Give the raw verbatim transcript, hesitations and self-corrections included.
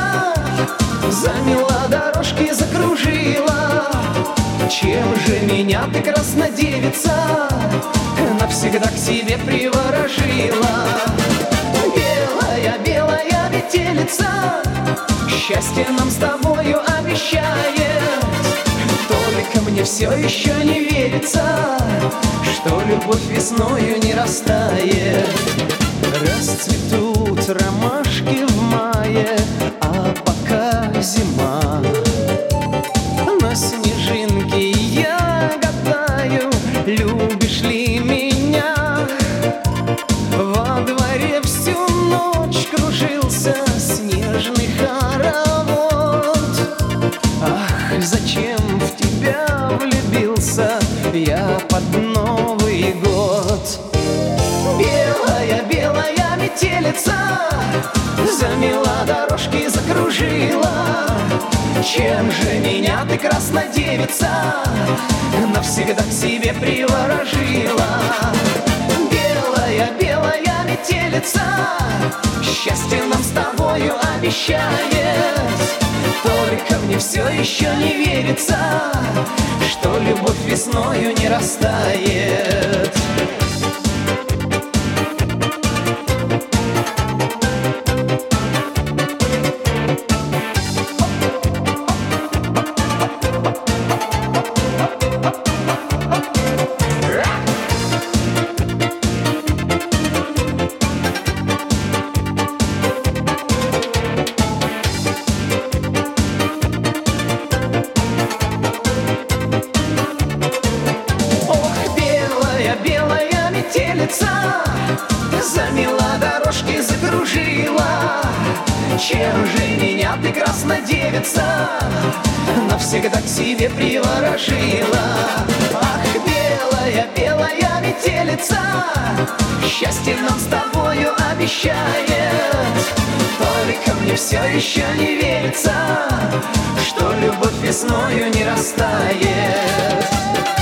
замела дорожки, закружила. Чем же меня ты, краснодевица, навсегда к себе приворожила? Белая, белая метелица, счастье нам с тобою обещает. Только мне все еще не верится, что любовь весною не растает. Расцветут ромашки в мае, а пока зима. На снежинке я гадаю, любишь ли меня. Во дворе всю ночь кружился снежный хоровод. Ах, зачем в тебя влюбился я под Новый год? Белая, белая метелица, замела дорожки, закружила. Чем же меня ты, краснодевица, навсегда к себе приворожила? Белая, белая метелица, счастье нам с тобою обещает. Только мне все еще не верится, что любовь весною не растает. Замела дорожки, закружила. Чем же меня ты, краснодевица, навсегда к себе приворожила? Ах, белая, белая метелица, счастье нам с тобою обещает. Только мне все еще не верится, что любовь весною не растает.